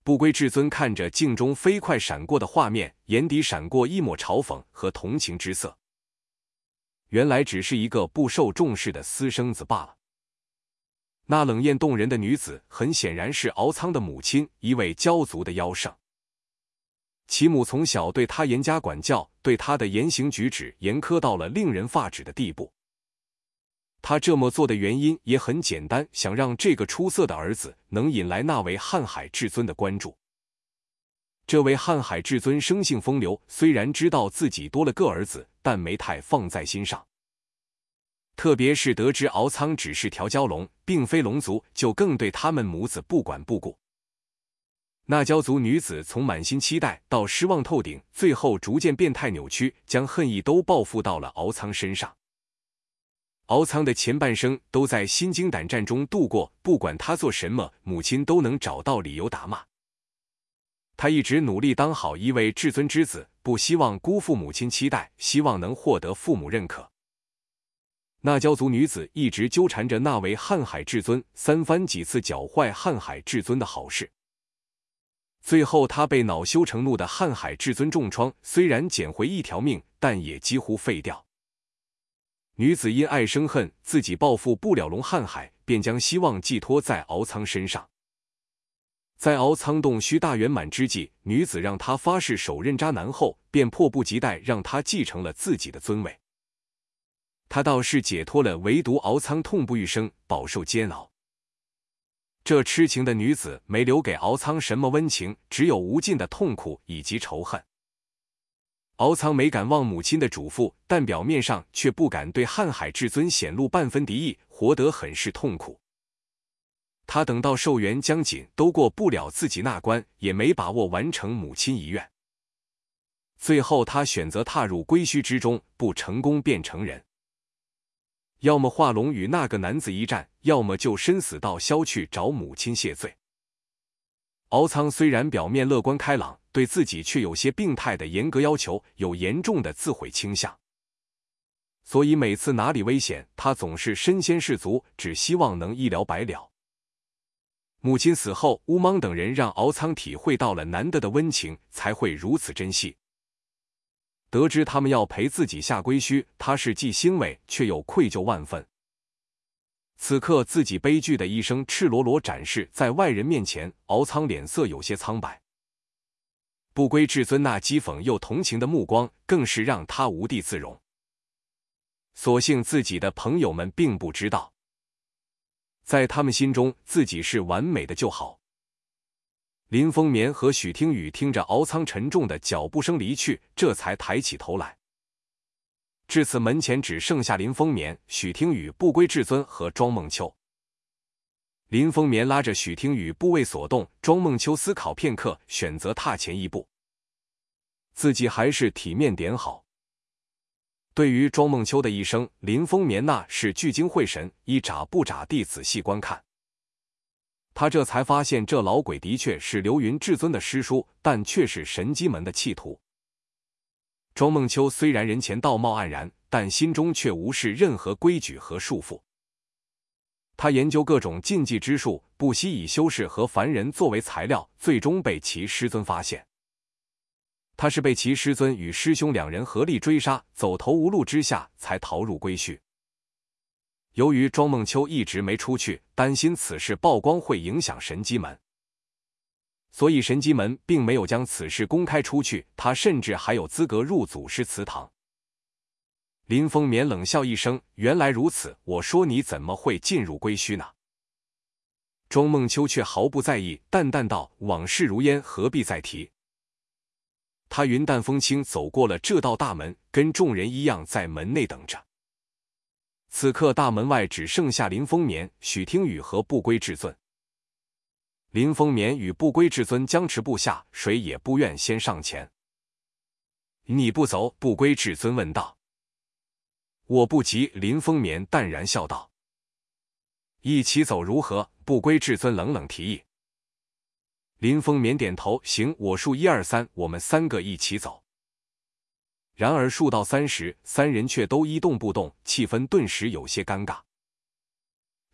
不归至尊看着镜中飞快闪过的画面，眼底闪过一抹嘲讽和同情之色。原来只是一个不受重视的私生子罢了。那冷艳动人的女子，很显然是敖仓的母亲，一位骄族的妖圣。其母从小对他严加管教，对他的言行举止严苛到了令人发指的地步。他这么做的原因也很简单，想让这个出色的儿子能引来那位瀚海至尊的关注。这位瀚海至尊生性风流，虽然知道自己多了个儿子，但没太放在心上。特别是得知敖仓只是条蛟龙，并非龙族，就更对他们母子不管不顾。那蛟族女子从满心期待到失望透顶，最后逐渐变态扭曲，将恨意都报复到了敖仓身上。敖仓的前半生都在心惊胆战中度过，不管他做什么，母亲都能找到理由打骂。他一直努力当好一位至尊之子，不希望辜负母亲期待，希望能获得父母认可。那蛟族女子一直纠缠着那位瀚海至尊，三番几次搅坏瀚海至尊的好事。最后他被恼羞成怒的瀚海至尊重创，虽然捡回一条命，但也几乎废掉。女子因爱生恨，自己报复不了龙瀚海，便将希望寄托在敖仓身上。在敖仓洞虚大圆满之际，女子让他发誓手刃渣男后，便迫不及待让他继承了自己的尊位。他倒是解脱了，唯独敖仓痛不欲生，饱受煎熬。这痴情的女子没留给敖仓什么温情，只有无尽的痛苦以及仇恨。敖仓没敢忘母亲的嘱咐，但表面上却不敢对瀚海至尊显露半分敌意，活得很是痛苦。他等到寿元将近，都过不了自己那关，也没把握完成母亲遗愿。最后他选择踏入归墟之中，不成功变成人。要么化龙与那个男子一战，要么就生死道消去找母亲谢罪。敖仓虽然表面乐观开朗，对自己却有些病态的严格要求，有严重的自毁倾向。所以每次哪里危险，他总是身先士卒，只希望能一了百了。母亲死后，乌芒等人让敖仓体会到了难得的温情，才会如此珍惜。得知他们要陪自己下归墟，他是既欣慰却又愧疚万分。此刻自己悲剧的一生赤裸裸展示在外人面前，敖仓脸色有些苍白。不归至尊那讥讽又同情的目光，更是让他无地自容。所幸自己的朋友们并不知道，在他们心中自己是完美的就好。林风眠和许听雨听着敖仓沉重的脚步声离去，这才抬起头来。至此门前只剩下林风眠、许听雨、不归至尊和庄梦秋。林风眠拉着许听雨不为所动，庄梦秋思考片刻，选择踏前一步。自己还是体面点好。对于庄梦秋的一生，林风眠那是聚精会神，一眨不眨地仔细观看。他这才发现这老鬼的确是流云至尊的师叔，但却是神机门的弃徒。庄梦秋虽然人前道貌岸然，但心中却无视任何规矩和束缚。他研究各种禁忌之术，不惜以修士和凡人作为材料，最终被其师尊发现。他是被其师尊与师兄两人合力追杀，走投无路之下才逃入归墟。由于庄梦秋一直没出去，担心此事曝光会影响神机门，所以神机门并没有将此事公开出去，他甚至还有资格入祖师祠堂。林风眠冷笑一声，原来如此，我说你怎么会进入归墟呢？庄梦秋却毫不在意，淡淡道，往事如烟，何必再提。他云淡风轻走过了这道大门，跟众人一样在门内等着。此刻大门外只剩下林风眠、许听雨和不归至尊。林风眠与不归至尊僵持不下，谁也不愿先上前。你不走？不归至尊问道。我不急，林风眠淡然笑道。一起走如何？不归至尊冷冷提议。林风眠点头，行，我数1、2、3，我们3个一起走。然而数到3时，3人却都一动不动，气氛顿时有些尴尬。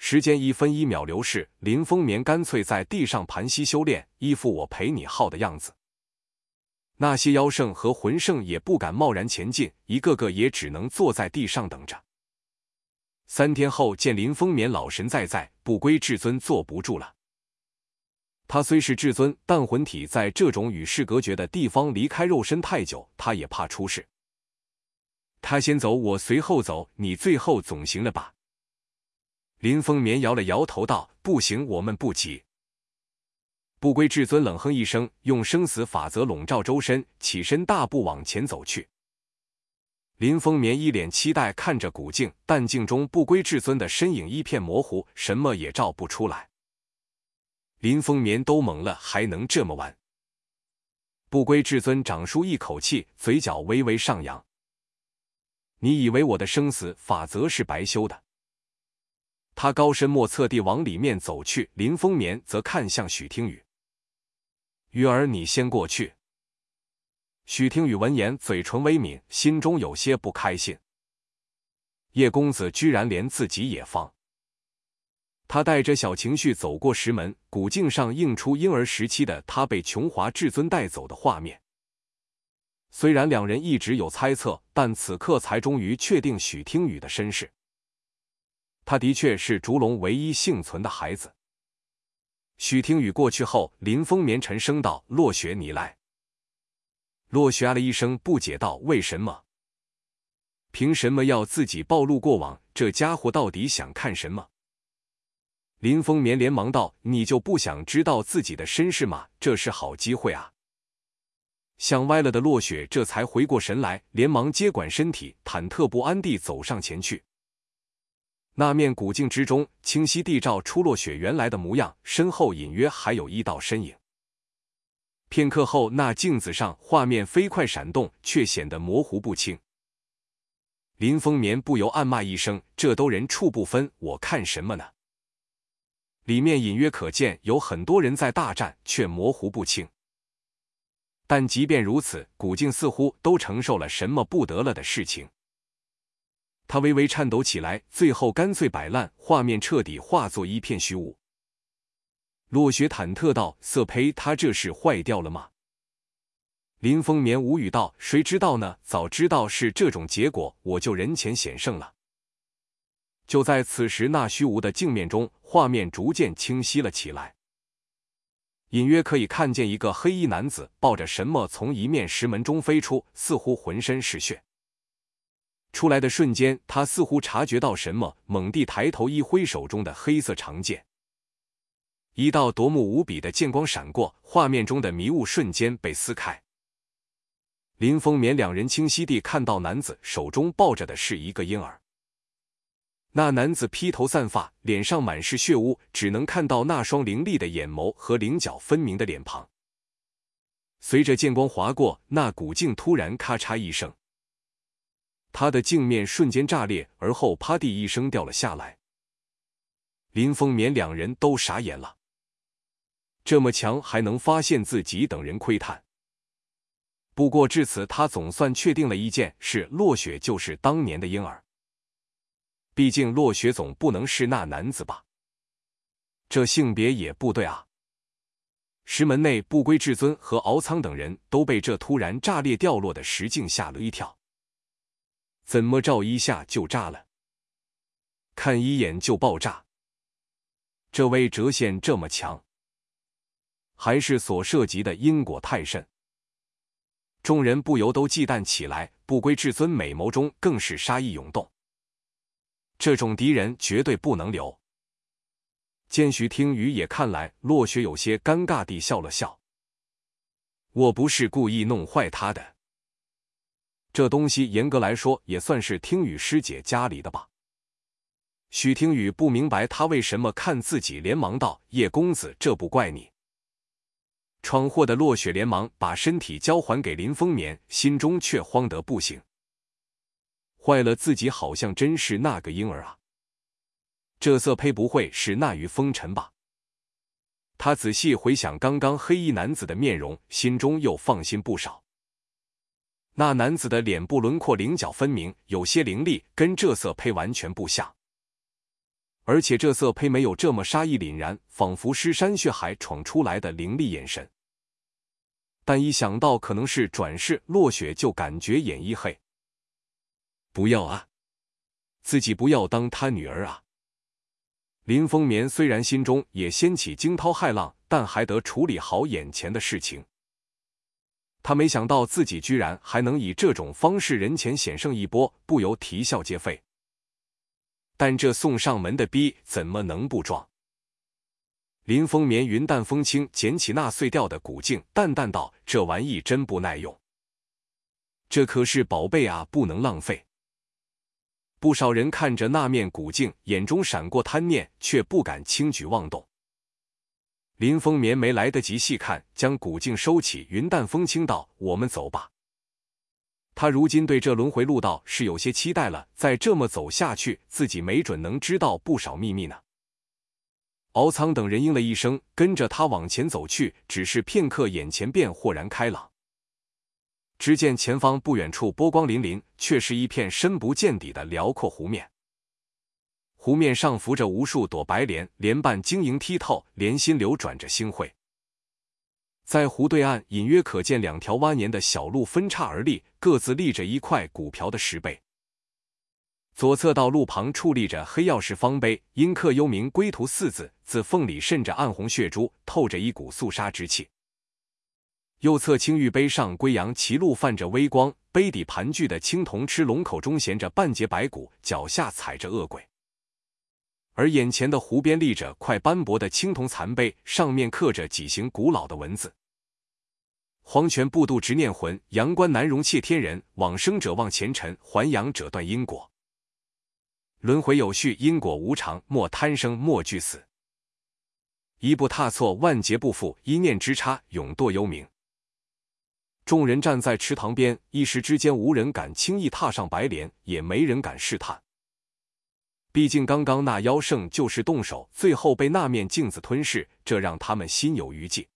时间1分1秒流逝，林风眠干脆在地上盘膝修炼，一副我陪你耗的样子。那些妖圣和魂圣也不敢贸然前进，一个个也只能坐在地上等着。3天后，见林风眠老神在，不归至尊坐不住了。他虽是至尊，但魂体在这种与世隔绝的地方离开肉身太久，他也怕出事。他先走，我随后走，你最后总行了吧？林风眠摇了摇头道：“不行，我们不急。”不归至尊冷哼一声，用生死法则笼罩周身，起身大步往前走去。林风眠一脸期待看着古镜，但镜中不归至尊的身影一片模糊，什么也照不出来。林风眠都懵了，还能这么玩？不归至尊长舒一口气，嘴角微微上扬。你以为我的生死法则是白修的？他高深莫测地往里面走去，林风眠则看向许听雨。雨儿，你先过去。许听雨闻言，嘴唇微抿，心中有些不开心。叶公子居然连自己也放。他带着小情绪走过石门，古镜上映出婴儿时期的他被琼华至尊带走的画面。虽然两人一直有猜测，但此刻才终于确定许听雨的身世。他的确是烛龙唯一幸存的孩子。许听雨过去后，林风眠沉声道：“落雪，你来。”落雪啊了一声，不解道：“为什么？凭什么要自己暴露过往？这家伙到底想看什么？”林风眠连忙道：“你就不想知道自己的身世吗？这是好机会啊！”想歪了的落雪这才回过神来，连忙接管身体，忐忑不安地走上前去。那面古镜之中，清晰地照出落雪原来的模样，身后隐约还有一道身影。片刻后，那镜子上画面飞快闪动，却显得模糊不清。林风眠不由暗骂一声：“这都人畜不分，我看什么呢？”里面隐约可见有很多人在大战，却模糊不清。但即便如此，古镜似乎都承受了什么不得了的事情。他微微颤抖起来，最后干脆摆烂，画面彻底化作一片虚无。落雪忐忑道：“色胚，他这是坏掉了吗？”林风眠无语道：“谁知道呢？早知道是这种结果，我就人前显圣了。”就在此时，那虚无的镜面中，画面逐渐清晰了起来。隐约可以看见一个黑衣男子抱着什么从一面石门中飞出，似乎浑身是血。出来的瞬间，他似乎察觉到什么，猛地抬头一挥手中的黑色长剑，一道夺目无比的剑光闪过，画面中的迷雾瞬间被撕开。林风眠两人清晰地看到男子手中抱着的是一个婴儿。那男子披头散发，脸上满是血污，只能看到那双凌厉的眼眸和棱角分明的脸庞。随着剑光划过，那古镜突然咔嚓一声，他的镜面瞬间炸裂，而后啪地一声掉了下来。林风眠两人都傻眼了，这么强还能发现自己等人窥探。不过至此，他总算确定了一件事：落雪就是当年的婴儿。毕竟落雪总不能是那男子吧？这性别也不对啊！石门内，不归至尊和敖仓等人都被这突然炸裂掉落的石镜吓了一跳。怎么照一下就炸了？看一眼就爆炸？这位折线这么强，还是所涉及的因果太甚？众人不由都忌惮起来，不归至尊美眸中更是杀意涌动。这种敌人绝对不能留。见许听雨也看来，落雪有些尴尬地笑了笑：“我不是故意弄坏他的。这东西严格来说也算是听雨师姐家里的吧。”许听雨不明白他为什么看自己，连忙道：“叶公子，这不怪你。”闯祸的落雪连忙把身体交还给林风眠，心中却慌得不行。坏了，自己好像真是那个婴儿啊！这色胚不会是那于风尘吧？他仔细回想刚刚黑衣男子的面容，心中又放心不少。那男子的脸部轮廓棱角分明，有些凌厉，跟这色胚完全不像。 而且这色胚没有这么杀意凛然，仿佛尸山血海闯出来的凌厉眼神。但一想到可能是转世落雪，就感觉眼一黑。不要啊！自己不要当他女儿啊！林风眠虽然心中也掀起惊涛骇浪，但还得处理好眼前的事情。他没想到自己居然还能以这种方式人前险胜一波，不由啼笑皆非。但这送上门的逼怎么能不壮？林风眠云淡风轻捡起那碎掉的古镜，淡淡道：“这玩意真不耐用，这可是宝贝啊，不能浪费。”不少人看着那面古镜，眼中闪过贪念，却不敢轻举妄动。林风眠没来得及细看，将古镜收起，云淡风轻道：“我们走吧。”他如今对这轮回路道是有些期待了，再这么走下去，自己没准能知道不少秘密呢。敖仓等人应了一声，跟着他往前走去，只是片刻，眼前便豁然开朗。只见前方不远处波光粼粼，却是一片深不见底的辽阔湖面。湖面上浮着无数朵白莲，莲瓣晶莹剔透，莲心流转着星辉。在湖对岸隐约可见两条蜿蜒的小路分叉而立，各自立着一块古朴的石碑。左侧道路旁矗立着黑曜石方碑，阴刻幽冥归途四字，字缝里渗着暗红血珠，透着一股肃杀之气。右侧青玉碑上龟阳骑鹿泛着微光，碑底盘踞的青铜螭龙口中衔着半截白骨，脚下踩着恶鬼。而眼前的湖边立着块斑驳的青铜残碑，上面刻着几行古老的文字：黄泉不渡执念魂，阳关难容窃天人，往生者望前尘，还阳者断因果。轮回有序，因果无常，莫贪生，莫惧死。一步踏错，万劫不复，一念之差，永堕幽冥。众人站在池塘边，一时之间无人敢轻易踏上白莲，也没人敢试探。毕竟刚刚那妖圣就是动手，最后被那面镜子吞噬，这让他们心有余悸。